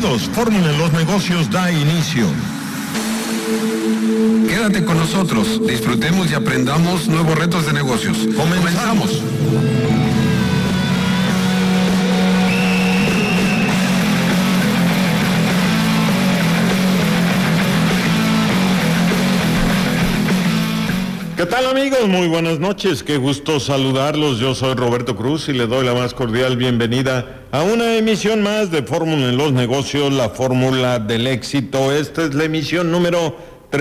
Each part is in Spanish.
Bienvenidos, Fórmula en los Negocios da inicio. Quédate con nosotros, disfrutemos y aprendamos nuevos retos de negocios. Comenzamos. ¿Qué tal, amigos? Muy buenas noches, qué gusto saludarlos. Yo soy Roberto Cruz y le doy la más cordial bienvenida a una emisión más de Fórmula en los Negocios, la fórmula del éxito. Esta es la emisión número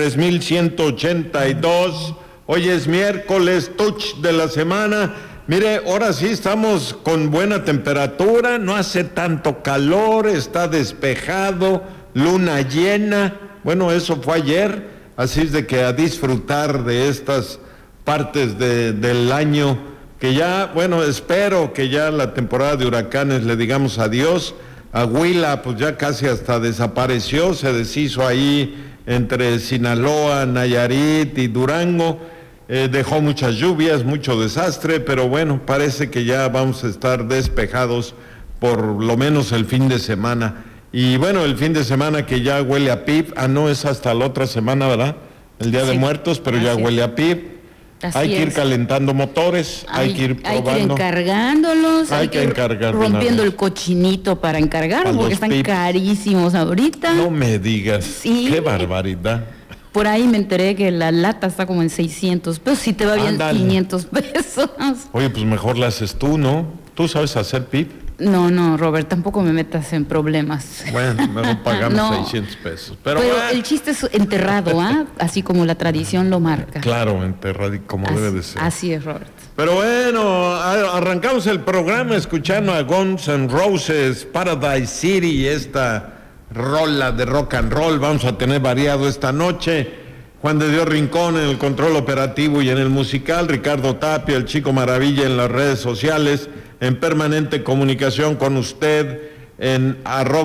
3182. Hoy es miércoles, touch de la semana. Mire, ahora sí estamos con buena temperatura, no hace tanto calor, está despejado, luna llena. Bueno, eso fue ayer. Así es de que a disfrutar de estas partes del año, que ya, bueno, espero que ya la temporada de huracanes le digamos adiós. A Huila, pues ya casi hasta desapareció, se deshizo ahí entre Sinaloa, Nayarit y Durango. Dejó muchas lluvias, mucho desastre, pero bueno, parece que ya vamos a estar despejados por lo menos el fin de semana. Y bueno, el fin de semana que ya huele a PIB, no es hasta la otra semana, ¿verdad? El Día de Muertos, pero ya huele a PIB. Hay que ir calentando motores, hay que ir probando. Hay que ir encargándolos, hay que ir rompiendo el cochinito para encargarlos, porque están carísimos ahorita. No me digas, sí. Qué barbaridad. Por ahí me enteré que la lata está como en 600 pesos, si te va bien 500 pesos. Oye, pues mejor la haces tú, ¿no? ¿Tú sabes hacer PIB? No, Robert, tampoco me metas en problemas. Bueno, mejor pagamos 600 pesos. Pero el chiste es enterrado, así como la tradición lo marca. Claro, enterrado como debe de ser. Así es, Robert. Pero bueno, arrancamos el programa escuchando a Guns N' Roses, Paradise City, esta rola de rock and roll. Vamos a tener variado esta noche. Juan de Dios Rincón en el control operativo y en el musical, Ricardo Tapia, el Chico Maravilla en las redes sociales, en permanente comunicación con usted en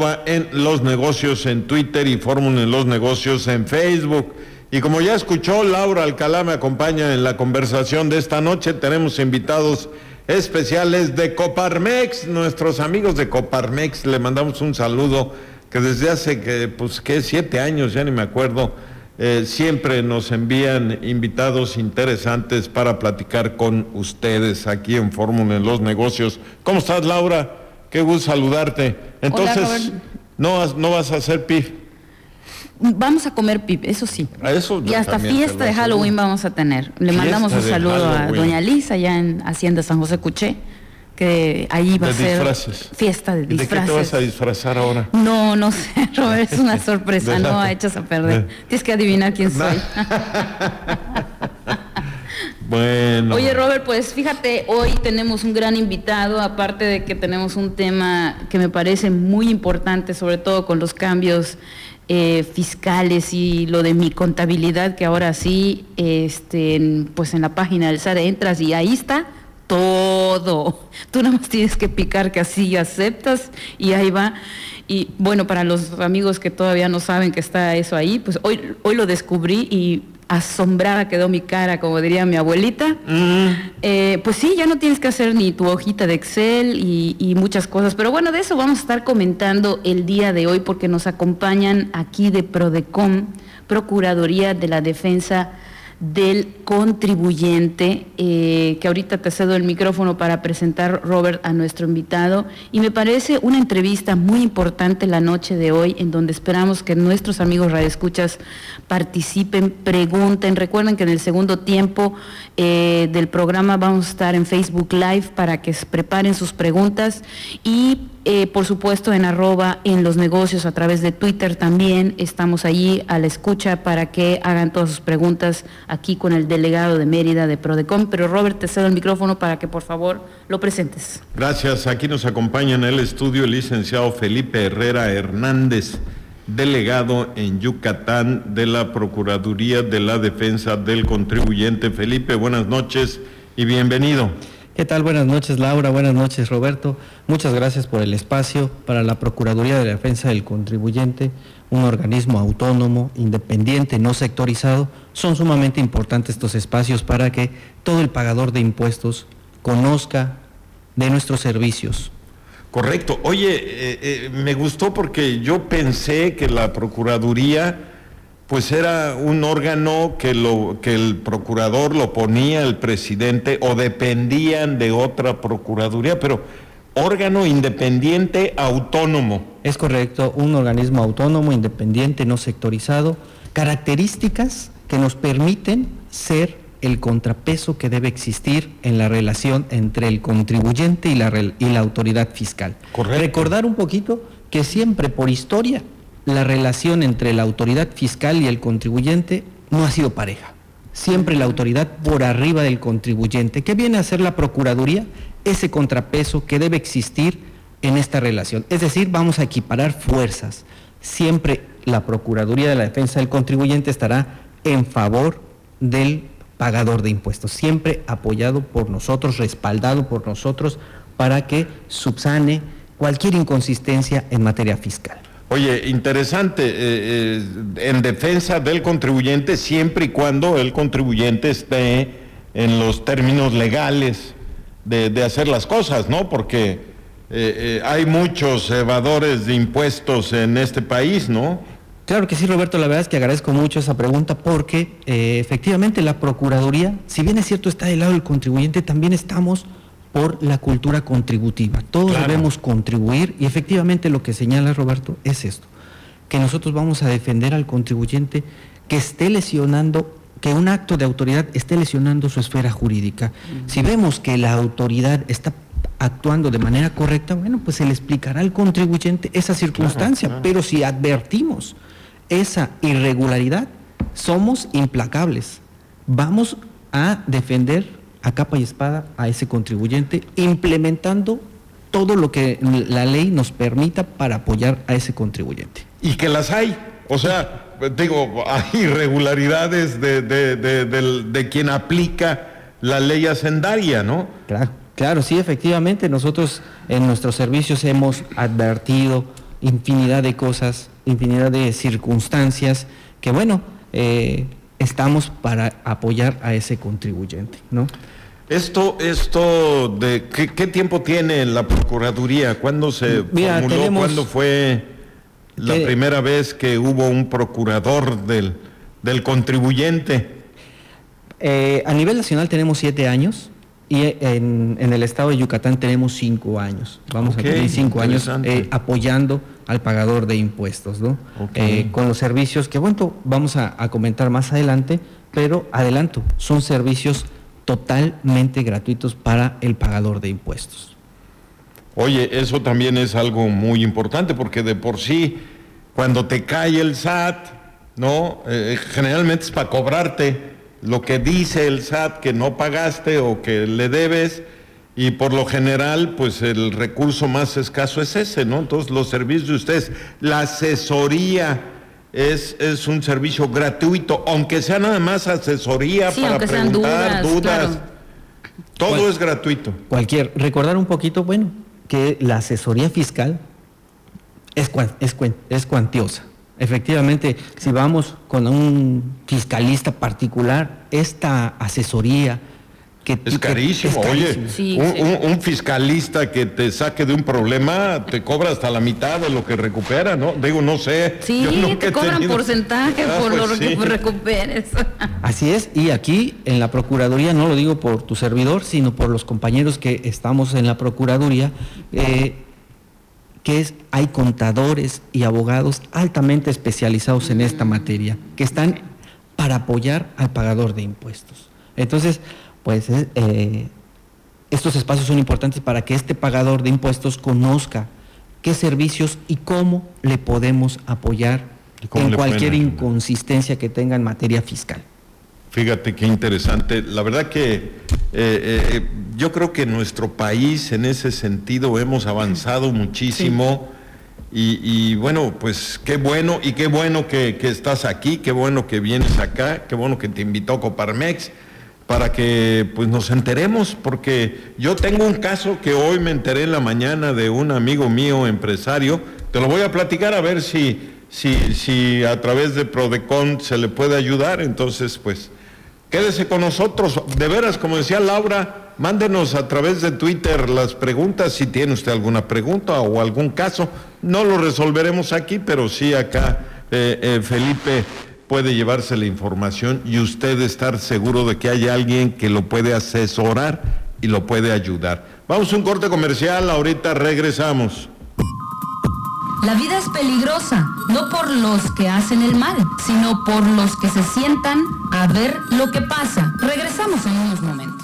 @en_los_negocios en Twitter y Fórmula en los Negocios en Facebook. Y como ya escuchó, Laura Alcalá me acompaña en la conversación de esta noche. Tenemos invitados especiales de Coparmex, nuestros amigos de Coparmex. Le mandamos un saludo que desde hace 7 años, ya ni me acuerdo, siempre nos envían invitados interesantes para platicar con ustedes aquí en Fórmula en los Negocios. ¿Cómo estás, Laura? Qué gusto saludarte. Entonces, hola, ¿no vas a hacer PIB? Vamos a comer PIB, eso sí. Eso y hasta fiesta de Halloween vamos a tener. Le mandamos un saludo a doña Lisa, allá en Hacienda San José Cuché, que ahí va a ser fiesta de disfraces. ¿De qué te vas a disfrazar ahora? No sé, Robert, es una sorpresa, no echas a perder. Tienes que adivinar quién soy. Bueno. Oye, Robert, pues fíjate, hoy tenemos un gran invitado, aparte de que tenemos un tema que me parece muy importante, sobre todo con los cambios fiscales y lo de mi contabilidad, que ahora sí, pues en la página del SAT entras y ahí está todo. Tú nada más tienes que picar que así aceptas y ahí va. Y bueno, para los amigos que todavía no saben que está eso ahí, pues hoy lo descubrí y asombrada quedó mi cara, como diría mi abuelita. Pues sí, ya no tienes que hacer ni tu hojita de Excel y muchas cosas, pero bueno, de eso vamos a estar comentando el día de hoy porque nos acompañan aquí de Prodecom, Procuraduría de la Defensa del Contribuyente, que ahorita te cedo el micrófono para presentar, Robert, a nuestro invitado, y me parece una entrevista muy importante la noche de hoy, en donde esperamos que nuestros amigos radioescuchas participen, pregunten. Recuerden que en el segundo tiempo del programa vamos a estar en Facebook Live para que se preparen sus preguntas y por supuesto en @en_los_negocios a través de Twitter también estamos allí a la escucha para que hagan todas sus preguntas aquí con el delegado de Mérida de Prodecom. Pero Robert, te cedo el micrófono para que por favor lo presentes. Gracias. Aquí nos acompaña en el estudio el licenciado Felipe Herrera Hernández, delegado en Yucatán de la Procuraduría de la Defensa del Contribuyente. Felipe, buenas noches y bienvenido. ¿Qué tal? Buenas noches, Laura. Buenas noches, Roberto. Muchas gracias por el espacio. Para la Procuraduría de la Defensa del Contribuyente, un organismo autónomo, independiente, no sectorizado, son sumamente importantes estos espacios para que todo el pagador de impuestos conozca de nuestros servicios. Correcto. Oye, me gustó porque yo pensé que la Procuraduría pues era un órgano que el procurador lo ponía el presidente o dependían de otra Procuraduría, pero órgano independiente autónomo. Es correcto, un organismo autónomo, independiente, no sectorizado, características que nos permiten ser el contrapeso que debe existir en la relación entre el contribuyente y la autoridad fiscal. Correcto. Recordar un poquito que siempre por historia la relación entre la autoridad fiscal y el contribuyente no ha sido pareja. Siempre la autoridad por arriba del contribuyente. ¿Qué viene a hacer la Procuraduría? Ese contrapeso que debe existir en esta relación. Es decir, vamos a equiparar fuerzas. Siempre la Procuraduría de la Defensa del Contribuyente estará en favor del pagador de impuestos, siempre apoyado por nosotros, respaldado por nosotros, para que subsane cualquier inconsistencia en materia fiscal. Oye, interesante, en defensa del contribuyente siempre y cuando el contribuyente esté en los términos legales de hacer las cosas, ¿no? Porque hay muchos evadores de impuestos en este país, ¿no? Claro que sí, Roberto, la verdad es que agradezco mucho esa pregunta porque efectivamente la Procuraduría, si bien es cierto está del lado del contribuyente, también estamos por la cultura contributiva. Todos debemos contribuir y efectivamente lo que señala Roberto es esto, que nosotros vamos a defender al contribuyente que esté lesionando, que un acto de autoridad esté lesionando su esfera jurídica. Si vemos que la autoridad está actuando de manera correcta, bueno, pues se le explicará al contribuyente esa circunstancia, pero si advertimos esa irregularidad, somos implacables. Vamos a defender a capa y espada a ese contribuyente, implementando todo lo que la ley nos permita para apoyar a ese contribuyente. Y que las hay, o sea, digo, hay irregularidades de quien aplica la ley hacendaria, ¿no? Claro, sí, efectivamente, nosotros en nuestros servicios hemos advertido infinidad de cosas, infinidad de circunstancias que, bueno, estamos para apoyar a ese contribuyente, ¿no? Esto de ¿qué tiempo tiene la Procuraduría? ¿Cuándo se formuló? ¿Cuándo fue la primera vez que hubo un procurador del contribuyente? A nivel nacional tenemos 7 años y en el estado de Yucatán tenemos 5 años. Vamos a tener 5 años apoyando al pagador de impuestos, ¿no? Con los servicios que, bueno, vamos a comentar más adelante, pero adelanto, son servicios totalmente gratuitos para el pagador de impuestos. Oye, eso también es algo muy importante porque de por sí, cuando te cae el SAT, ¿no? Generalmente es para cobrarte lo que dice el SAT que no pagaste o que le debes, y por lo general, pues el recurso más escaso es ese, ¿no? Entonces, los servicios de ustedes, la asesoría es un servicio gratuito, aunque sea nada más asesoría para preguntar dudas. Claro. Todo es gratuito. Recordar un poquito, bueno, que la asesoría fiscal es cuantiosa. Efectivamente, si vamos con un fiscalista particular, esta asesoría es carísimo. Oye, sí, un fiscalista que te saque de un problema te cobra hasta la mitad de lo que recupera, ¿no? Digo, no sé. Sí, te cobran porcentaje por lo que recuperes. Así es, y aquí en la Procuraduría, no lo digo por tu servidor, sino por los compañeros que estamos en la Procuraduría, hay contadores y abogados altamente especializados en esta materia, que están para apoyar al pagador de impuestos. Entonces, pues estos espacios son importantes para que este pagador de impuestos conozca qué servicios y cómo le podemos apoyar en cualquier inconsistencia que tenga en materia fiscal. Fíjate qué interesante. La verdad que yo creo que en nuestro país en ese sentido hemos avanzado muchísimo. Sí. Y bueno, pues qué bueno que estás aquí, qué bueno que vienes acá, qué bueno que te invitó Coparmex para que pues nos enteremos, porque yo tengo un caso que hoy me enteré en la mañana de un amigo mío empresario. Te lo voy a platicar a ver si a través de Prodecon se le puede ayudar. Entonces, pues quédese con nosotros. De veras, como decía Laura, mándenos a través de Twitter las preguntas, si tiene usted alguna pregunta o algún caso. No lo resolveremos aquí, pero sí acá Felipe puede llevarse la información y usted estar seguro de que hay alguien que lo puede asesorar y lo puede ayudar. Vamos a un corte comercial, ahorita regresamos. La vida es peligrosa, no por los que hacen el mal, sino por los que se sientan a ver lo que pasa. Regresamos en unos momentos.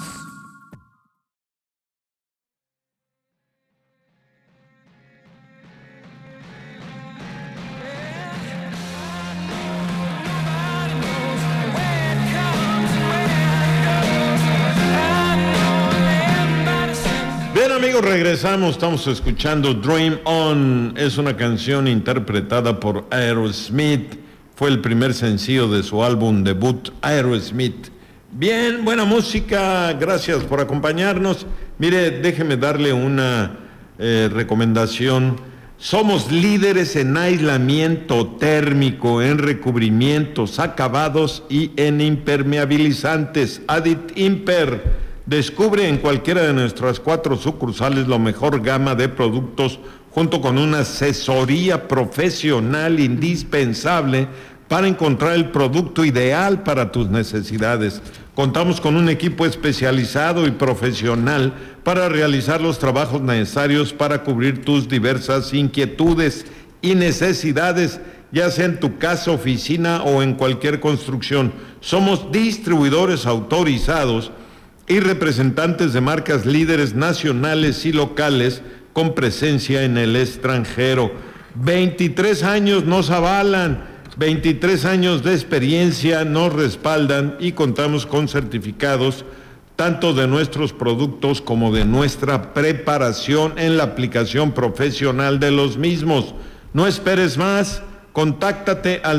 Bien, amigos, regresamos. Estamos escuchando Dream On. Es una canción interpretada por Aerosmith. Fue el primer sencillo de su álbum debut, Aerosmith. Bien, buena música. Gracias por acompañarnos. Mire, déjeme darle una recomendación. Somos líderes en aislamiento térmico, en recubrimientos, acabados y en impermeabilizantes. Adit Imper. Descubre en cualquiera de nuestras 4 sucursales la mejor gama de productos junto con una asesoría profesional indispensable para encontrar el producto ideal para tus necesidades. Contamos con un equipo especializado y profesional para realizar los trabajos necesarios para cubrir tus diversas inquietudes y necesidades, ya sea en tu casa, oficina o en cualquier construcción. Somos distribuidores autorizados y representantes de marcas líderes nacionales y locales con presencia en el extranjero. 23 años nos avalan, 23 años de experiencia nos respaldan y contamos con certificados tanto de nuestros productos como de nuestra preparación en la aplicación profesional de los mismos. No esperes más, contáctate al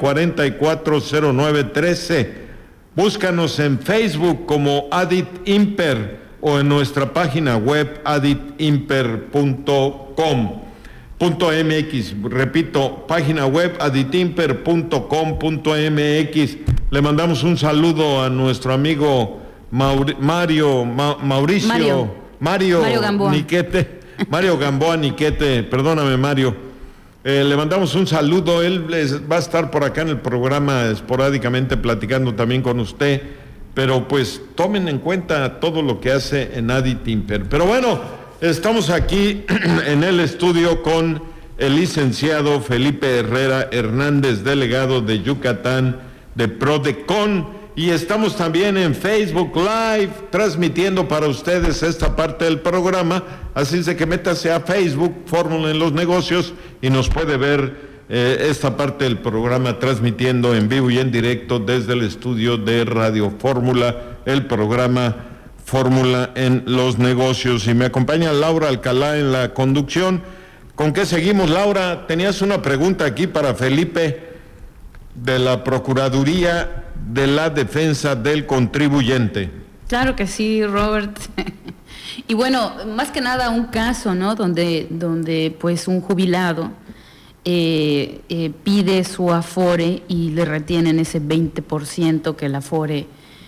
944-0913. Búscanos en Facebook como Adit Imper o en nuestra página web aditimper.com.mx. Repito, página web aditimper.com.mx. Le mandamos un saludo a nuestro amigo Mario Gamboa Niquete. Mario Gamboa Niquete, perdóname Mario. Le mandamos un saludo. Él va a estar por acá en el programa esporádicamente platicando también con usted, pero pues tomen en cuenta todo lo que hace en Adit Imper. Pero bueno, estamos aquí en el estudio con el licenciado Felipe Herrera Hernández, delegado de Yucatán de Prodecon, y estamos también en Facebook Live transmitiendo para ustedes esta parte del programa, así es de que métase a Facebook, Fórmula en los Negocios, y nos puede ver esta parte del programa transmitiendo en vivo y en directo desde el estudio de Radio Fórmula, el programa Fórmula en los Negocios. Y me acompaña Laura Alcalá en la conducción. ¿Con qué seguimos, Laura? Tenías una pregunta aquí para Felipe de la Procuraduría de la Defensa del Contribuyente. Claro que sí, Robert. Y bueno, más que nada un caso, ¿no? Donde pues un jubilado pide su afore y le retienen ese 20% que el afore,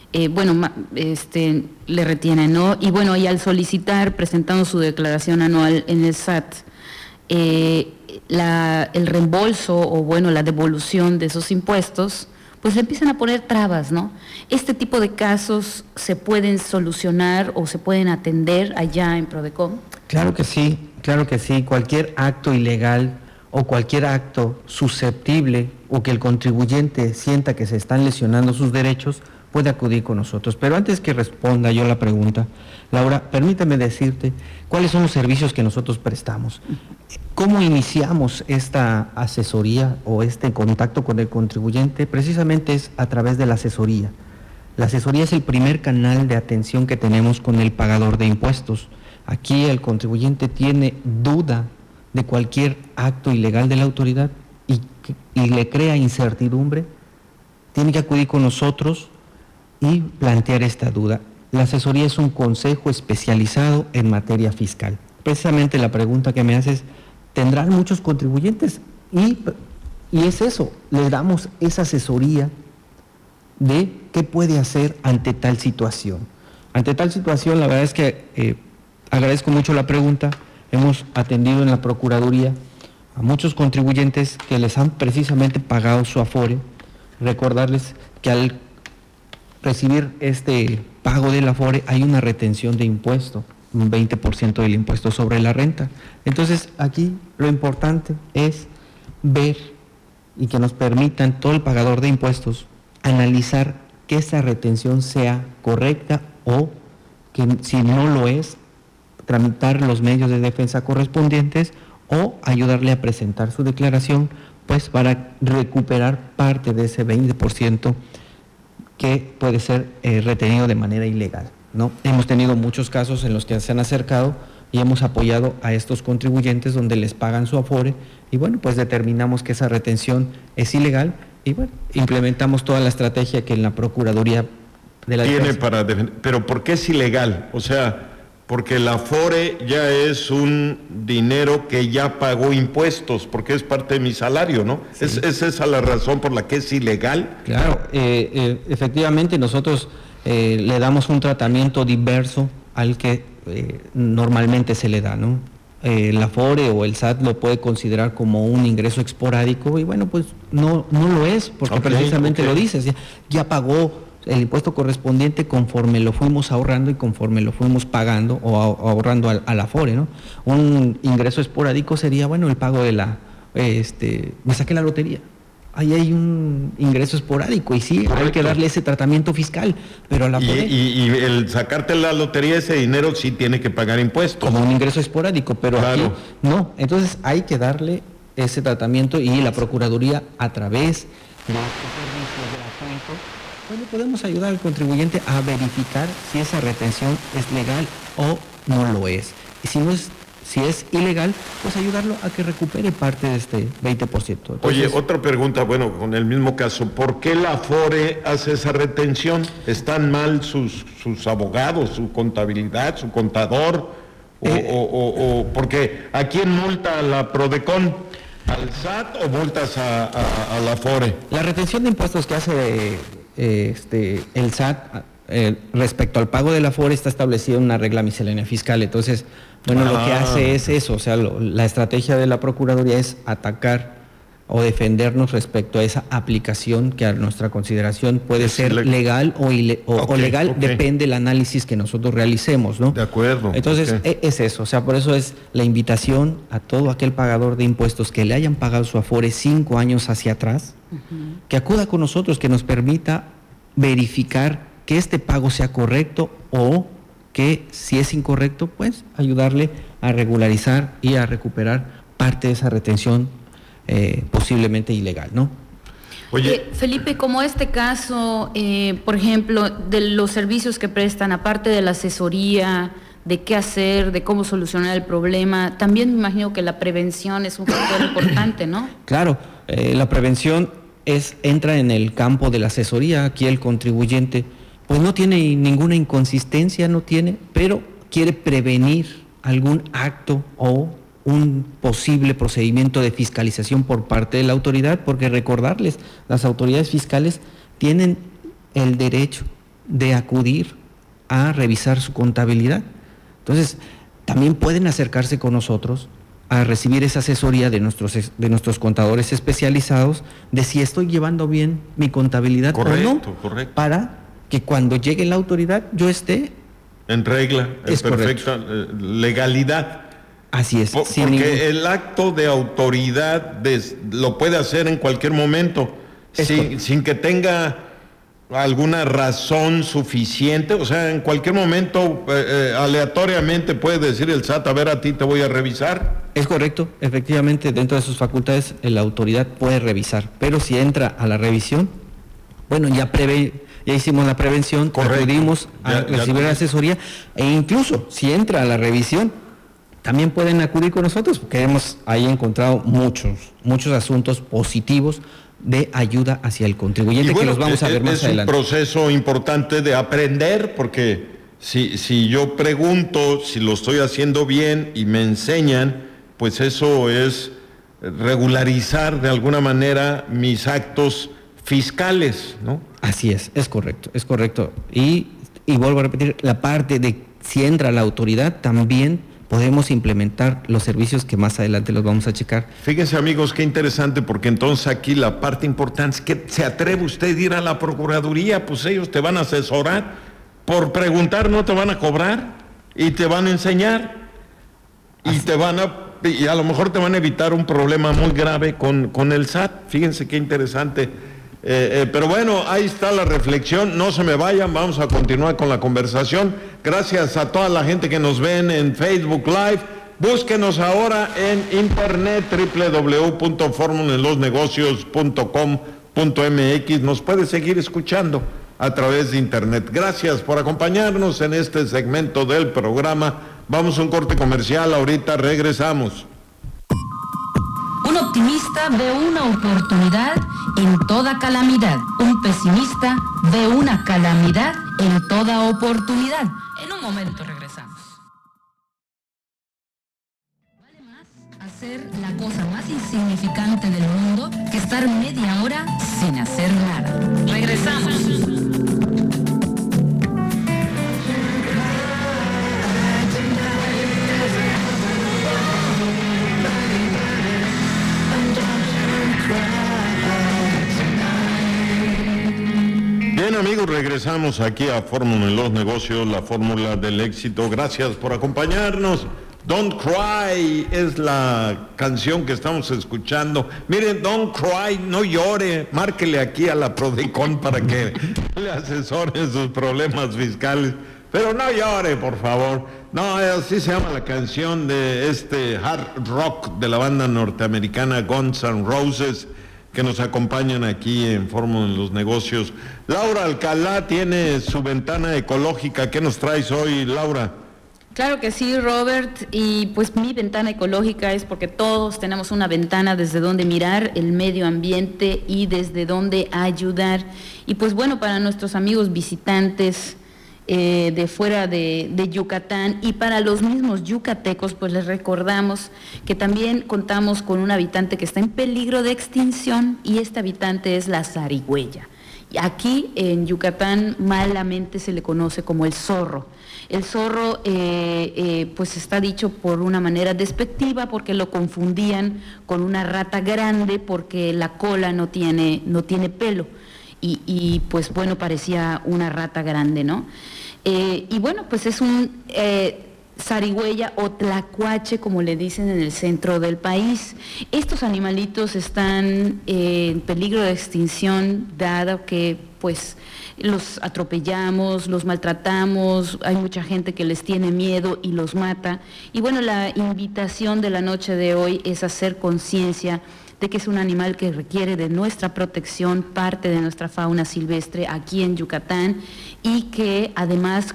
le retiene, ¿no? Y bueno, y al solicitar, presentando su declaración anual en el SAT, el reembolso o bueno, la devolución de esos impuestos, pues le empiezan a poner trabas, ¿no? Este tipo de casos se pueden solucionar o se pueden atender allá en Prodecon. Claro que sí. Cualquier acto ilegal o cualquier acto susceptible o que el contribuyente sienta que se están lesionando sus derechos puede acudir con nosotros. Pero antes que responda yo la pregunta, Laura, permítame decirte cuáles son los servicios que nosotros prestamos. ¿Cómo iniciamos esta asesoría o este contacto con el contribuyente? Precisamente es a través de la asesoría. La asesoría es el primer canal de atención que tenemos con el pagador de impuestos. Aquí el contribuyente tiene duda de cualquier acto ilegal de la autoridad y le crea incertidumbre, tiene que acudir con nosotros y plantear esta duda. La asesoría es un consejo especializado en materia fiscal. Precisamente la pregunta que me haces, tendrán muchos contribuyentes y es eso, le damos esa asesoría de qué puede hacer ante tal situación. Ante tal situación, la verdad es que agradezco mucho la pregunta. Hemos atendido en la Procuraduría a muchos contribuyentes que les han precisamente pagado su Afore. Recordarles que al recibir este pago del Afore hay una retención de impuesto, un 20% del impuesto sobre la renta. Entonces, aquí lo importante es ver y que nos permitan todo el pagador de impuestos analizar que esa retención sea correcta o que si no lo es, tramitar los medios de defensa correspondientes o ayudarle a presentar su declaración, pues para recuperar parte de ese 20% que puede ser retenido de manera ilegal, ¿no? Hemos tenido muchos casos en los que se han acercado y hemos apoyado a estos contribuyentes donde les pagan su Afore y bueno, pues determinamos que esa retención es ilegal y bueno, implementamos toda la estrategia que en la Procuraduría de la tiene para defender. Pero ¿por qué es ilegal? O sea, porque el Afore ya es un dinero que ya pagó impuestos, porque es parte de mi salario, ¿no? Sí. ¿Es esa la razón por la que es ilegal? Claro, efectivamente nosotros le damos un tratamiento diverso al que normalmente se le da, ¿no? El Afore o el SAT lo puede considerar como un ingreso esporádico y bueno, pues no lo es, porque precisamente lo dices, ya pagó el impuesto correspondiente conforme lo fuimos ahorrando y conforme lo fuimos pagando o ahorrando al Afore, ¿no? Un ingreso esporádico sería, bueno, el pago de me saqué la lotería. Ahí hay un ingreso esporádico y sí, correcto, hay que darle ese tratamiento fiscal, pero la Afore... Y el sacarte la lotería, ese dinero sí tiene que pagar impuestos. Como un ingreso esporádico, pero claro, aquí no. Entonces hay que darle ese tratamiento y la Procuraduría a través de estos servicios gratuitos, bueno, podemos ayudar al contribuyente a verificar si esa retención es legal o no lo es. Y si es ilegal, pues ayudarlo a que recupere parte de este 20%. Entonces, oye, otra pregunta, bueno, con el mismo caso, ¿por qué la Afore hace esa retención? ¿Están mal sus abogados, su contabilidad, su contador? ¿O porque a quién multa la Prodecon? ¿Al SAT o multas a la Afore? La retención de impuestos que hace el SAT respecto al pago de la Afore está establecido en una regla miscelánea fiscal. Entonces, bueno, lo que hace es eso, o sea, la estrategia de la Procuraduría es atacar o defendernos respecto a esa aplicación que a nuestra consideración puede ser legal o legal, depende del análisis que nosotros realicemos, ¿no? De acuerdo. Entonces, es eso, o sea, por eso es la invitación a todo aquel pagador de impuestos que le hayan pagado su Afore 5 años hacia atrás, que acuda con nosotros, que nos permita verificar que este pago sea correcto o que si es incorrecto, pues ayudarle a regularizar y a recuperar parte de esa retención posiblemente ilegal, ¿no? Oye, Felipe, como este caso, por ejemplo, de los servicios que prestan, aparte de la asesoría, de qué hacer, de cómo solucionar el problema, también me imagino que la prevención es un factor importante, ¿no? Claro, la prevención entra en el campo de la asesoría. Aquí el contribuyente pues no tiene ninguna inconsistencia, pero quiere prevenir algún acto o un posible procedimiento de fiscalización por parte de la autoridad, porque recordarles, las autoridades fiscales tienen el derecho de acudir a revisar su contabilidad. Entonces, también pueden acercarse con nosotros a recibir esa asesoría de nuestros contadores especializados de si estoy llevando bien mi contabilidad o no, para que cuando llegue la autoridad yo esté en regla, en perfecta legalidad. Así es. Porque el acto de autoridad lo puede hacer en cualquier momento, sin que tenga alguna razón suficiente. O sea, en cualquier momento, aleatoriamente puede decir el SAT, a ver, a ti te voy a revisar. Es correcto, efectivamente, dentro de sus facultades la autoridad puede revisar, pero si entra a la revisión, bueno, ya hicimos la prevención, acudimos a recibir la asesoría, e incluso si entra a la revisión, también pueden acudir con nosotros, porque hemos ahí encontrado muchos asuntos positivos de ayuda hacia el contribuyente, que los vamos a ver más adelante. Es un proceso importante de aprender, porque si yo pregunto si lo estoy haciendo bien y me enseñan, pues eso es regularizar de alguna manera mis actos fiscales, ¿no? Así es correcto. Y Y vuelvo a repetir, la parte de si entra la autoridad, también podemos implementar los servicios que más adelante los vamos a checar. Fíjense, amigos, qué interesante, porque entonces aquí la parte importante es que se atreve usted a ir a la Procuraduría, pues ellos te van a asesorar, por preguntar no te van a cobrar y te van a enseñar y a lo mejor te van a evitar un problema muy grave con el SAT. Fíjense qué interesante. Pero bueno, ahí está la reflexión, no se me vayan, vamos a continuar con la conversación. Gracias a toda la gente que nos ven en Facebook Live. Búsquenos ahora en internet, www.formulaenlosnegocios.com.mx. Nos puede seguir escuchando a través de internet. Gracias por acompañarnos en este segmento del programa. Vamos a un corte comercial, ahorita regresamos. Un optimista ve una oportunidad en toda calamidad. Un pesimista ve una calamidad en toda oportunidad. En un momento regresamos. Vale más hacer la cosa más insignificante del mundo que estar media hora sin hacer nada. Regresamos. Bien, amigos, regresamos aquí a Fórmula en los Negocios, la fórmula del éxito. Gracias por acompañarnos. Don't Cry es la canción que estamos escuchando. Miren, Don't Cry, no llore. Márquele aquí a la Prodecon para que le asesoren sus problemas fiscales. Pero no llore, por favor. No, así se llama la canción de este hard rock de la banda norteamericana Guns N' Roses, que nos acompañan aquí en Fórmula en los Negocios. Laura Alcalá tiene su ventana ecológica. ¿Qué nos traes hoy, Laura? Claro que sí, Robert, y pues mi ventana ecológica es porque todos tenemos una ventana desde donde mirar el medio ambiente y desde donde ayudar. Y pues bueno, para nuestros amigos visitantes de fuera de Yucatán y para los mismos yucatecos, pues les recordamos que también contamos con un habitante que está en peligro de extinción, y este habitante es la zarigüeya. Aquí en Yucatán malamente se le conoce como el zorro. El zorro pues está dicho por una manera despectiva porque lo confundían con una rata grande porque la cola no tiene pelo. Y pues bueno, parecía una rata grande, ¿no? Y bueno, pues es un zarigüeya o tlacuache, como le dicen en el centro del país. Estos animalitos están en peligro de extinción, dado que pues los atropellamos, los maltratamos, hay mucha gente que les tiene miedo y los mata. Y bueno, la invitación de la noche de hoy es hacer conciencia de que es un animal que requiere de nuestra protección, parte de nuestra fauna silvestre aquí en Yucatán, y que además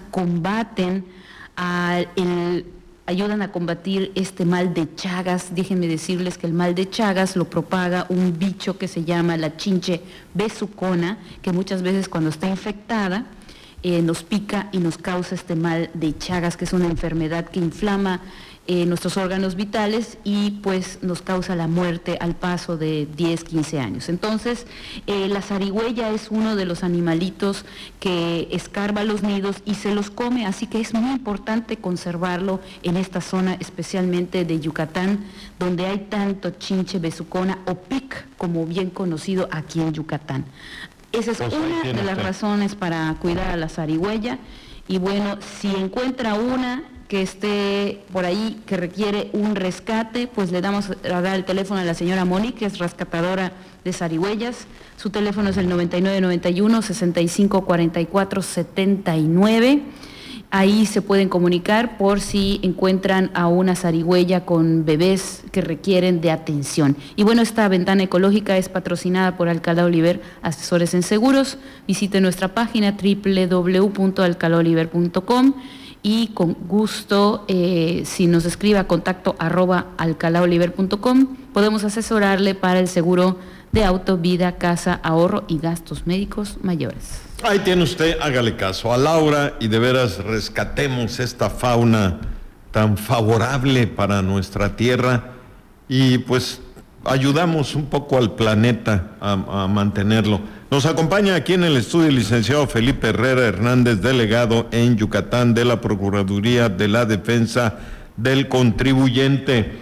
ayudan a combatir este mal de Chagas. Déjenme decirles que el mal de Chagas lo propaga un bicho que se llama la chinche besucona, que muchas veces cuando está infectada nos pica y nos causa este mal de Chagas, que es una enfermedad que inflama nuestros órganos vitales y pues nos causa la muerte al paso de 10, 15 años. Entonces, la zarigüeya es uno de los animalitos que escarba los nidos y se los come, así que es muy importante conservarlo en esta zona, especialmente de Yucatán, donde hay tanto chinche besucona o pic, como bien conocido aquí en Yucatán. Esa es una de las razones para cuidar a la zarigüeya. Y bueno, si encuentra una que esté por ahí, que requiere un rescate, pues le damos a dar el teléfono a la señora Moni, que es rescatadora de zarigüeyas. Su teléfono es el 9991-6544-79. Ahí se pueden comunicar por si encuentran a una zarigüeya con bebés que requieren de atención. Y bueno, esta ventana ecológica es patrocinada por Alcalá Oliver Asesores en Seguros. Visite nuestra página www.alcalaoliver.com y con gusto, si nos escribe a contacto@alcalaoliver.com, podemos asesorarle para el seguro de auto, vida, casa, ahorro y gastos médicos mayores. Ahí tiene usted, hágale caso a Laura y de veras rescatemos esta fauna tan favorable para nuestra tierra y pues ayudamos un poco al planeta a mantenerlo. Nos acompaña aquí en el estudio el licenciado Felipe Herrera Hernández, delegado en Yucatán de la Procuraduría de la Defensa del Contribuyente.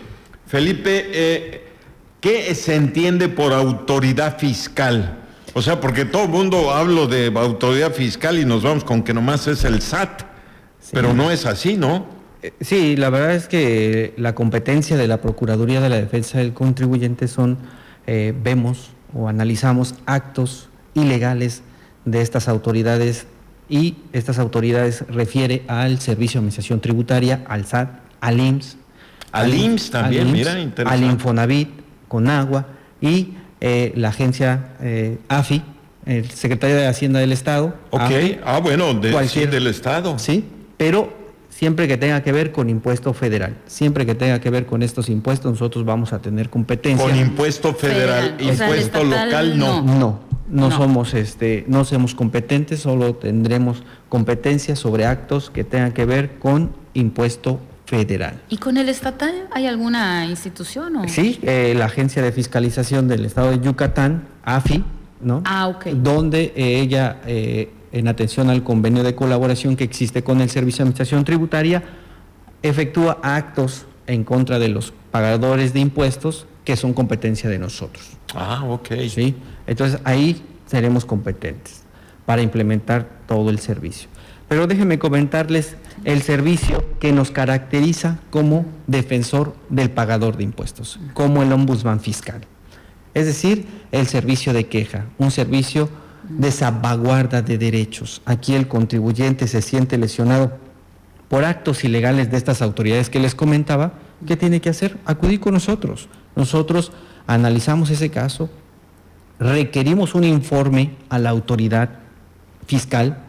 Felipe, ¿qué se entiende por autoridad fiscal? O sea, porque todo el mundo habla de autoridad fiscal y nos vamos con que nomás es el SAT, sí. Pero no es así, ¿no? Sí, la verdad es que la competencia de la Procuraduría de la Defensa del Contribuyente son, vemos o analizamos actos ilegales de estas autoridades, y estas autoridades refiere al Servicio de Administración Tributaria, al SAT, al IMSS. Al IMSS también, IMSS, mira, interesante. Al Infonavit, Conagua y la agencia AFI, el Secretario de Hacienda del Estado. Ok, AFI, bueno, sí, del Estado. Sí, pero siempre que tenga que ver con impuesto federal, siempre que tenga que ver con estos impuestos, nosotros vamos a tener competencia. Con impuesto federal, impuesto local no. No somos competentes, solo tendremos competencia sobre actos que tengan que ver con impuesto federal. ¿Y con el estatal hay alguna institución o? Sí, la Agencia de Fiscalización del Estado de Yucatán, AFI, ¿no? Ok. Donde ella, en atención al convenio de colaboración que existe con el Servicio de Administración Tributaria, efectúa actos en contra de los pagadores de impuestos que son competencia de nosotros. Ok. Sí, entonces ahí seremos competentes para implementar todo el servicio. Pero déjenme comentarles el servicio que nos caracteriza como defensor del pagador de impuestos, como el ombudsman fiscal. Es decir, el servicio de queja, un servicio de salvaguarda de derechos. Aquí el contribuyente se siente lesionado por actos ilegales de estas autoridades que les comentaba. ¿Qué tiene que hacer? Acudir con nosotros. Nosotros analizamos ese caso, requerimos un informe a la autoridad fiscal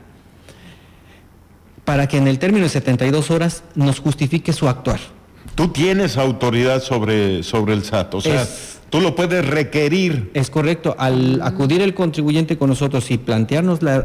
para que en el término de 72 horas nos justifique su actuar. Tú tienes autoridad sobre el SAT, o sea, tú lo puedes requerir. Es correcto. Al acudir el contribuyente con nosotros y plantearnos la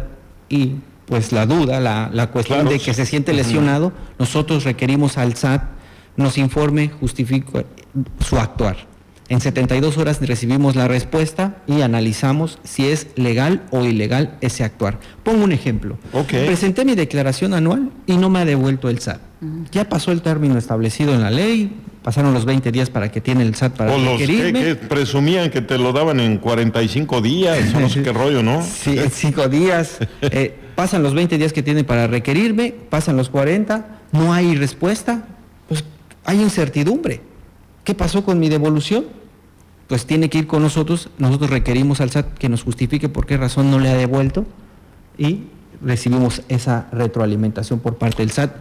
duda, la cuestión de que se siente lesionado, nosotros requerimos al SAT nos informe, justifique su actuar. En 72 horas recibimos la respuesta y analizamos si es legal o ilegal ese actuar. Pongo un ejemplo. Presenté mi declaración anual y no me ha devuelto el SAT. Ya pasó el término establecido en la ley, pasaron los 20 días para que tiene el SAT para requerirme. O los que presumían que te lo daban en 45 días, no sé qué rollo, ¿no? Sí, en 5 días. Pasan los 20 días que tiene para requerirme, pasan los 40, no hay respuesta, pues hay incertidumbre. ¿Qué pasó con mi devolución? Pues tiene que ir con nosotros requerimos al SAT que nos justifique por qué razón no le ha devuelto y recibimos esa retroalimentación por parte del SAT.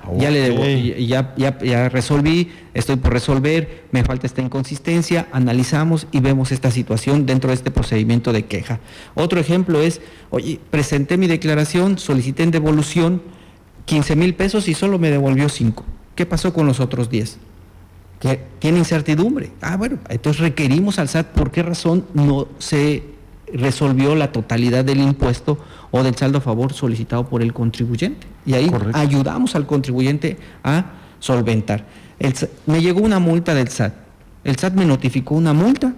Ya resolví, estoy por resolver, me falta esta inconsistencia, analizamos y vemos esta situación dentro de este procedimiento de queja. Otro ejemplo es, presenté mi declaración, solicité en devolución 15,000 pesos y solo me devolvió 5. ¿Qué pasó con los otros 10? Que tiene incertidumbre. Entonces requerimos al SAT por qué razón no se resolvió la totalidad del impuesto o del saldo a favor solicitado por el contribuyente. Y ahí ayudamos al contribuyente a solventar. Me llegó una multa del SAT. El SAT me notificó una multa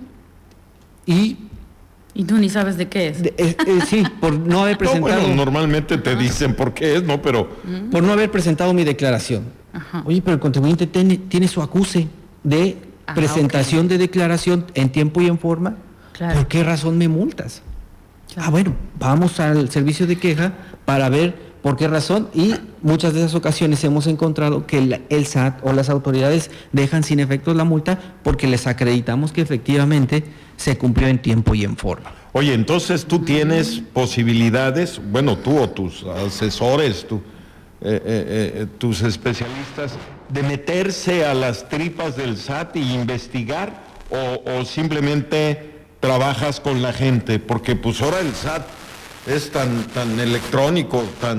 y tú ni sabes de qué es. Sí, por no haber presentado. Bueno, normalmente te dicen por qué es, ¿no? Pero por no haber presentado mi declaración. Pero el contribuyente tiene su acuse de presentación de declaración en tiempo y en forma. Claro. ¿Por qué razón me multas? Claro. Vamos al servicio de queja para ver por qué razón, y muchas de esas ocasiones hemos encontrado que el SAT o las autoridades dejan sin efectos la multa porque les acreditamos que efectivamente se cumplió en tiempo y en forma. Oye, entonces tú tienes posibilidades, tú o tus asesores, tus especialistas, de meterse a las tripas del SAT y investigar, o simplemente trabajas con la gente, porque pues ahora el SAT es tan electrónico,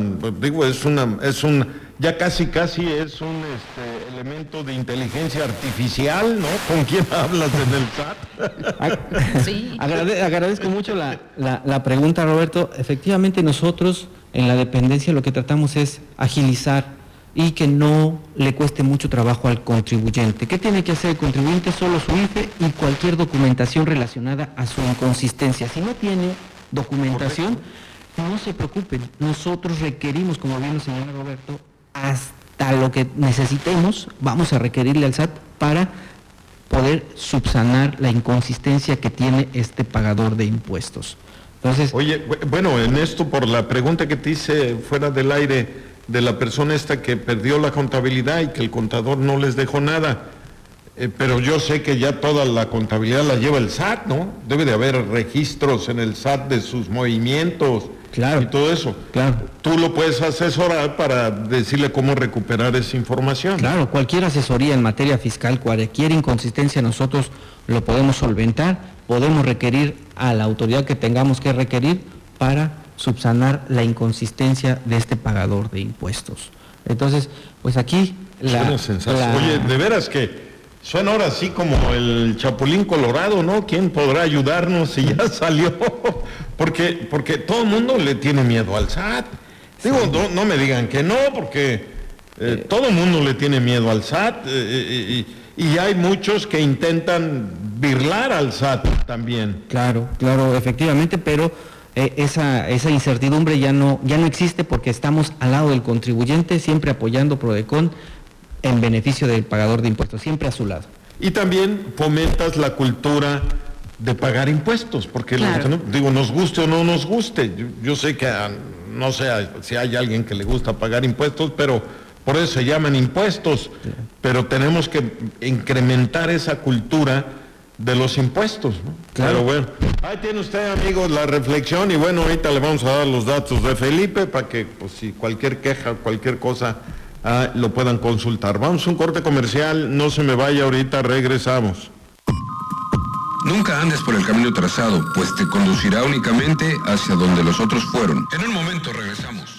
ya casi es un elemento de inteligencia artificial, ¿no? ¿Con quién hablas en el SAT? Sí. Agradezco mucho la pregunta, Roberto. Efectivamente, nosotros en la dependencia lo que tratamos es agilizar y que no le cueste mucho trabajo al contribuyente. ¿Qué tiene que hacer el contribuyente? Solo su IFE y cualquier documentación relacionada a su inconsistencia. Si no tiene documentación, no se preocupen, nosotros requerimos, como bien lo señala Roberto, hasta lo que necesitemos, vamos a requerirle al SAT para poder subsanar la inconsistencia que tiene este pagador de impuestos. Entonces, oye, bueno, en esto por la pregunta que te hice fuera del aire de la persona esta que perdió la contabilidad y que el contador no les dejó nada, pero yo sé que ya toda la contabilidad la lleva el SAT, ¿no? Debe de haber registros en el SAT de sus movimientos, claro, y todo eso. Claro. Tú lo puedes asesorar para decirle cómo recuperar esa información. Claro, cualquier asesoría en materia fiscal, cualquier inconsistencia nosotros lo podemos solventar, podemos requerir a la autoridad que tengamos que requerir para subsanar la inconsistencia de este pagador de impuestos. Entonces, pues aquí Oye, de veras que suena ahora así como el Chapulín Colorado, ¿no? ¿Quién podrá ayudarnos si ya salió? Porque todo el mundo le tiene miedo al SAT. Sí. Digo, no me digan que no, porque todo el mundo le tiene miedo al SAT y hay muchos que intentan birlar al SAT también. Claro, efectivamente, pero esa incertidumbre ya no existe porque estamos al lado del contribuyente, siempre apoyando Prodecon en beneficio del pagador de impuestos, siempre a su lado. Y también fomentas la cultura de pagar impuestos, porque claro, nos guste o no nos guste, yo sé que no sé si hay alguien que le gusta pagar impuestos, pero por eso se llaman impuestos, claro, pero tenemos que incrementar esa cultura de los impuestos, ¿no? Claro. Pero bueno, ahí tiene usted, amigos, la reflexión, y bueno, ahorita le vamos a dar los datos de Felipe para que, pues, si cualquier queja, cualquier cosa, lo puedan consultar. Vamos a un corte comercial, no se me vaya, ahorita regresamos. Nunca andes por el camino trazado, pues te conducirá únicamente hacia donde los otros fueron. En un momento regresamos.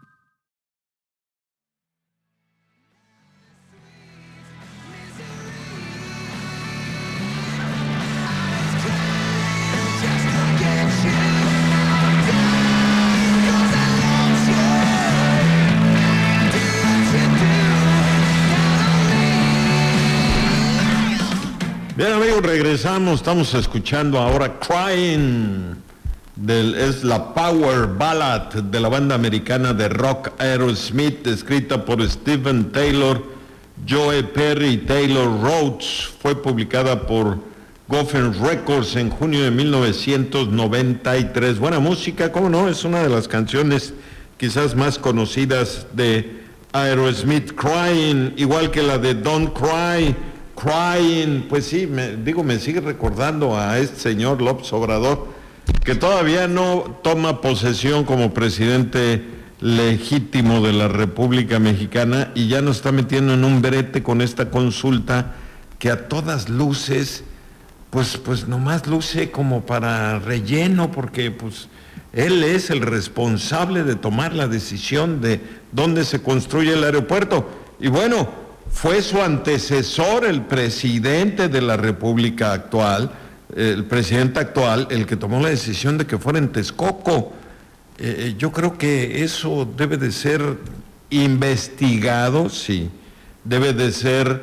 Bien, amigos, regresamos, estamos escuchando ahora Crying, es la Power Ballad de la banda americana de rock Aerosmith, escrita por Steven Taylor, Joe Perry y Taylor Rhodes. Fue publicada por Geffen Records en junio de 1993. Buena música, ¿cómo no? Es una de las canciones quizás más conocidas de Aerosmith. Crying, igual que la de Don't Cry, Crying, pues sí, me sigue recordando a este señor López Obrador, que todavía no toma posesión como presidente legítimo de la República Mexicana y ya nos está metiendo en un brete con esta consulta que a todas luces, pues nomás luce como para relleno, porque pues él es el responsable de tomar la decisión de dónde se construye el aeropuerto. Y bueno, fue su antecesor, el presidente de la República actual, el presidente actual, el que tomó la decisión de que fuera en Texcoco. Yo creo que eso debe de ser investigado, sí, debe de ser,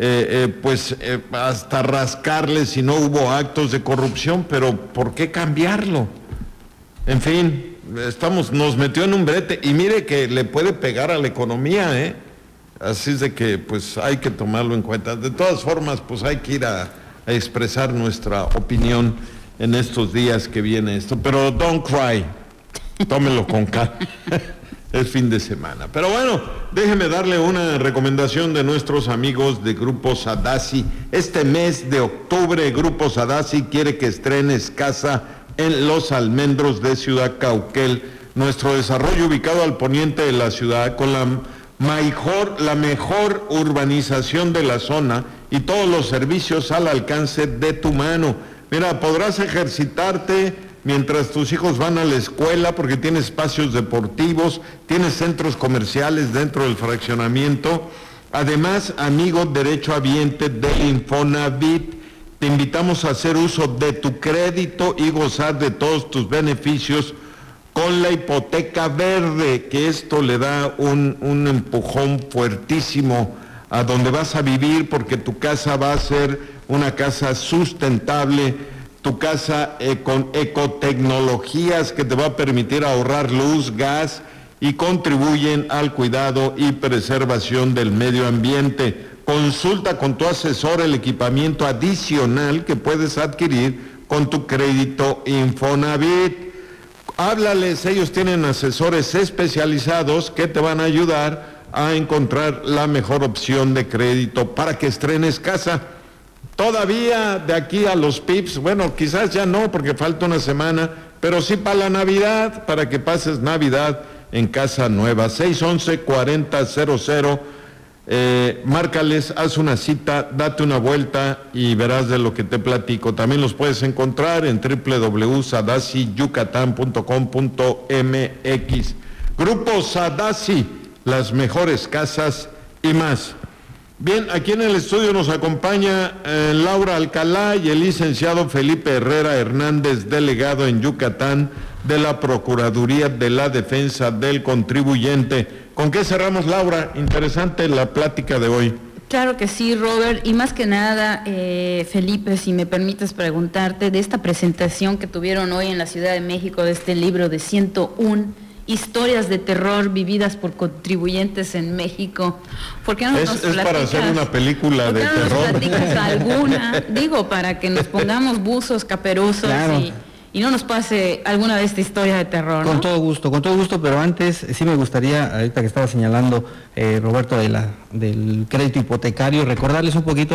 hasta rascarle si no hubo actos de corrupción, pero ¿por qué cambiarlo? En fin, nos metió en un brete, y mire que le puede pegar a la economía, Así es de que pues hay que tomarlo en cuenta. De todas formas, pues hay que ir a expresar nuestra opinión en estos días que viene esto. Pero don't cry, tómelo con calma. Es fin de semana. Pero bueno, déjeme darle una recomendación de nuestros amigos de Grupo Sadasi. Este mes de octubre, Grupo Sadasi quiere que estrenes casa en Los Almendros de Ciudad Cauquel. Nuestro desarrollo ubicado al poniente de la ciudad, con la mejor urbanización de la zona y todos los servicios al alcance de tu mano. Mira, podrás ejercitarte mientras tus hijos van a la escuela porque tiene espacios deportivos, tiene centros comerciales dentro del fraccionamiento. Además, amigo derechohabiente del Infonavit, te invitamos a hacer uso de tu crédito y gozar de todos tus beneficios con la hipoteca verde, que esto le da un empujón fuertísimo a donde vas a vivir, porque tu casa va a ser una casa sustentable, tu casa con ecotecnologías que te va a permitir ahorrar luz, gas y contribuyen al cuidado y preservación del medio ambiente. Consulta con tu asesor el equipamiento adicional que puedes adquirir con tu crédito Infonavit. Háblales, ellos tienen asesores especializados que te van a ayudar a encontrar la mejor opción de crédito para que estrenes casa. Todavía de aquí a los PIPS, bueno, quizás ya no porque falta una semana, pero sí para la Navidad, para que pases Navidad en casa nueva. 611-4000, márcales, haz una cita, date una vuelta y verás de lo que te platico. También los puedes encontrar en www.sadasiyucatan.com.mx. Grupo Sadasi, las mejores casas y más. Bien, aquí en el estudio nos acompaña Laura Alcalá y el licenciado Felipe Herrera Hernández, delegado en Yucatán de la Procuraduría de la Defensa del Contribuyente. ¿Con qué cerramos, Laura? Interesante la plática de hoy. Claro que sí, Robert, y más que nada, Felipe, si me permites preguntarte de esta presentación que tuvieron hoy en la Ciudad de México de este libro de 101 historias de terror vividas por contribuyentes en México. ¿Por qué no nos platicas? Es para hacer una película de terror. ¿Por qué no nos platicas alguna? Digo, para que nos pongamos buzos, caperuzos, claro, y no nos pase alguna de esta historia de terror, ¿no? Con todo gusto, pero antes sí me gustaría, ahorita que estaba señalando Roberto del crédito hipotecario, recordarles un poquito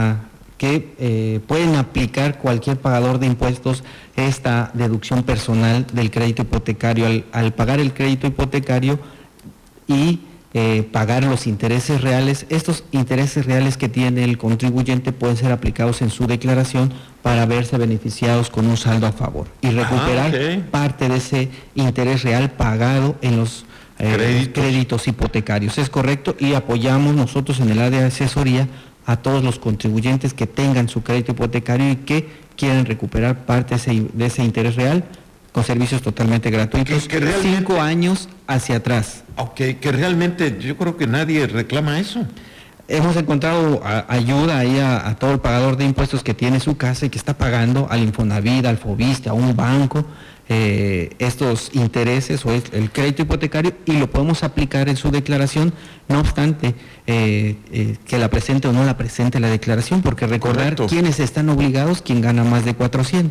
que pueden aplicar cualquier pagador de impuestos esta deducción personal del crédito hipotecario al pagar el crédito hipotecario y pagar los intereses reales. Estos intereses reales que tiene el contribuyente pueden ser aplicados en su declaración para verse beneficiados con un saldo a favor y recuperar parte de ese interés real pagado en los créditos hipotecarios. Es correcto, y apoyamos nosotros en el área de asesoría a todos los contribuyentes que tengan su crédito hipotecario y que quieran recuperar parte de ese interés real con servicios totalmente gratuitos, 5 años hacia atrás. Ok, que realmente yo creo que nadie reclama eso. Hemos encontrado ayuda ahí a todo el pagador de impuestos que tiene su casa y que está pagando al Infonavit, al Fobiste, a un banco, estos intereses o el crédito hipotecario, y lo podemos aplicar en su declaración, no obstante que la presente o no la presente la declaración, porque recordar quiénes están obligados, quien gana más de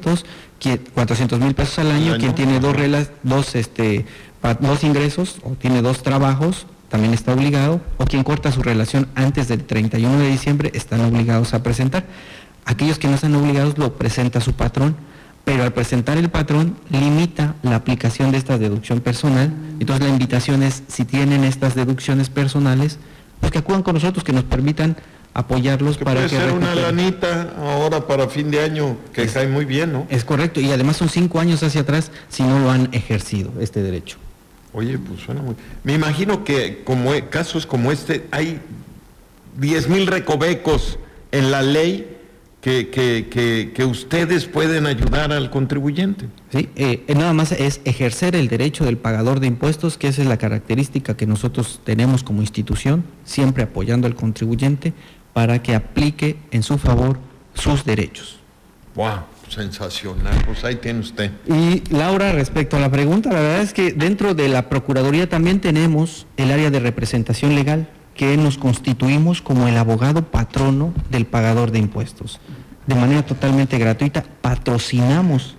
400,000 pesos al año, quien tiene dos ingresos o tiene 2 trabajos, también está obligado, o quien corta su relación antes del 31 de diciembre están obligados a presentar. Aquellos que no están obligados lo presenta su patrón, pero al presentar el patrón limita la aplicación de esta deducción personal. Entonces la invitación es, si tienen estas deducciones personales, pues que acudan con nosotros, que nos permitan apoyarlos para que puede ser una lanita ahora para fin de año, que cae muy bien, ¿no? Es correcto, y además son 5 años hacia atrás si no lo han ejercido, este derecho. Oye, pues suena muy... Me imagino que casos como este hay 10,000 recovecos en la ley que ustedes pueden ayudar al contribuyente. Sí, nada más es ejercer el derecho del pagador de impuestos, que esa es la característica que nosotros tenemos como institución, siempre apoyando al contribuyente para que aplique en su favor sus derechos. ¡Wow! Sensacional, pues ahí tiene usted. Y Laura, respecto a la pregunta, la verdad es que dentro de la Procuraduría también tenemos el área de representación legal, que nos constituimos como el abogado patrono del pagador de impuestos. De manera totalmente gratuita, patrocinamos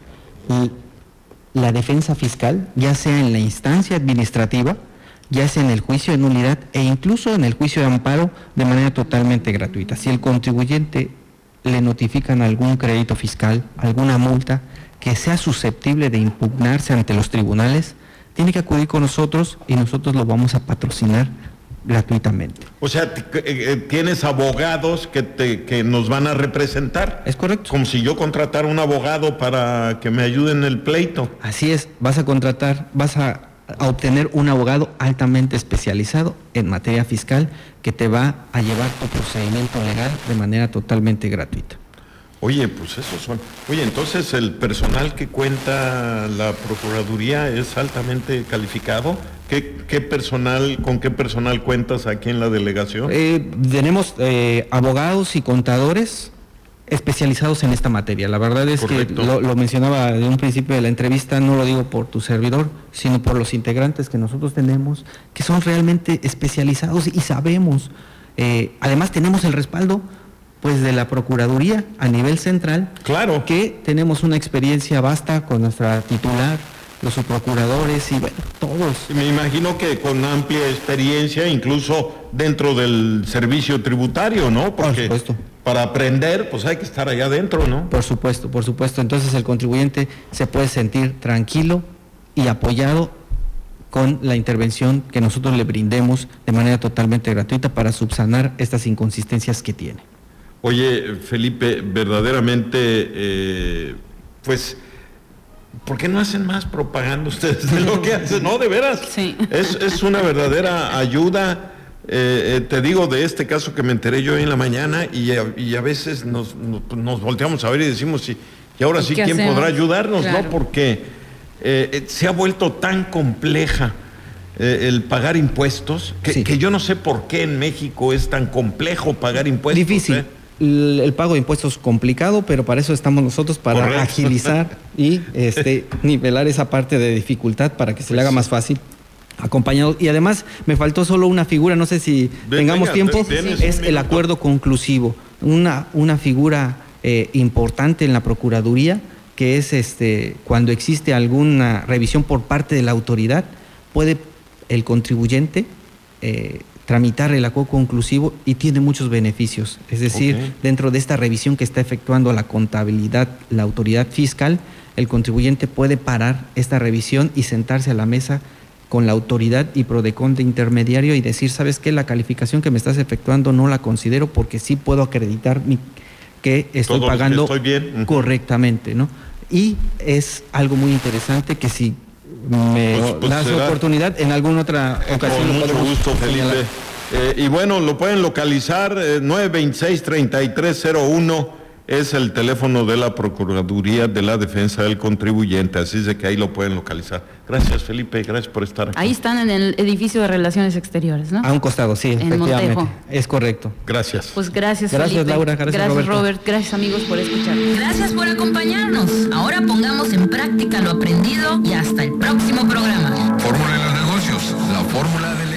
la defensa fiscal, ya sea en la instancia administrativa, ya sea en el juicio de nulidad e incluso en el juicio de amparo, de manera totalmente gratuita. Si el contribuyente le notifican algún crédito fiscal, alguna multa que sea susceptible de impugnarse ante los tribunales, tiene que acudir con nosotros y nosotros lo vamos a patrocinar gratuitamente. O sea, tienes abogados que nos van a representar. Es correcto. Como si yo contratara un abogado para que me ayude en el pleito. Así es, vas a obtener un abogado altamente especializado en materia fiscal que te va a llevar tu procedimiento legal de manera totalmente gratuita. Oye, pues esos son... Oye, entonces el personal que cuenta la Procuraduría es altamente calificado. ¿Con qué personal cuentas aquí en la delegación? Tenemos abogados y contadores especializados en esta materia. La verdad es Correcto. que lo mencionaba de un principio de la entrevista, no lo digo por tu servidor, sino por los integrantes que nosotros tenemos, que son realmente especializados y sabemos. Además tenemos el respaldo pues de la Procuraduría a nivel central, Claro. que tenemos una experiencia vasta con nuestra titular, los subprocuradores y bueno, todos. Me imagino que con amplia experiencia, incluso dentro del servicio tributario, ¿no? Porque Por supuesto. para aprender, pues hay que estar allá adentro, ¿no? Por supuesto. Entonces el contribuyente se puede sentir tranquilo y apoyado con la intervención que nosotros le brindemos de manera totalmente gratuita para subsanar estas inconsistencias que tiene. Oye, Felipe, verdaderamente, pues, ¿por qué no hacen más propaganda ustedes de lo que hacen? No, de veras. Sí. Es una verdadera ayuda. Te digo de este caso que me enteré yo hoy en la mañana y a veces nos volteamos a ver y decimos, y ahora sí, ¿qué ¿quién hacemos? podrá ayudarnos? Claro. ¿No? Porque se ha vuelto tan compleja el pagar impuestos Sí. que yo no sé por qué en México es tan complejo pagar impuestos. Difícil. El pago de impuestos es complicado, pero para eso estamos nosotros, para Correcto. agilizar y nivelar esa parte de dificultad para que se le haga más fácil. Acompañado. Y además me faltó solo una figura, no sé si tengamos venga, tiempo, tienes es un el minuto. acuerdo conclusivo. Una figura importante en la Procuraduría, que es cuando existe alguna revisión por parte de la autoridad, puede el contribuyente tramitar el acuerdo conclusivo y tiene muchos beneficios. Es decir, Ok. dentro de esta revisión que está efectuando la contabilidad, la autoridad fiscal, el contribuyente puede parar esta revisión y sentarse a la mesa con la autoridad y PRODECON de intermediario y decir, ¿sabes qué? La calificación que me estás efectuando no la considero porque sí puedo acreditar que estoy Todo, pagando estoy bien. Ujú. correctamente, ¿no? Y es algo muy interesante que si me Pues das será. oportunidad, en alguna otra ocasión Con lo mucho podemos gusto, señalar. Felipe. Y bueno, lo pueden localizar, 926-3301 es el teléfono de la Procuraduría de la Defensa del Contribuyente, así es de que ahí lo pueden localizar. Gracias, Felipe, gracias por estar aquí. Ahí están en el edificio de Relaciones Exteriores, ¿no? A un costado, sí, En efectivamente. Montejo. Es correcto. Gracias. Pues gracias, Gracias, Felipe. Laura, gracias, Roberto. Robert, gracias amigos por escuchar. Gracias por acompañarnos. Ahora pongamos en práctica lo aprendido y hasta el próximo programa. Fórmula de los negocios, la fórmula del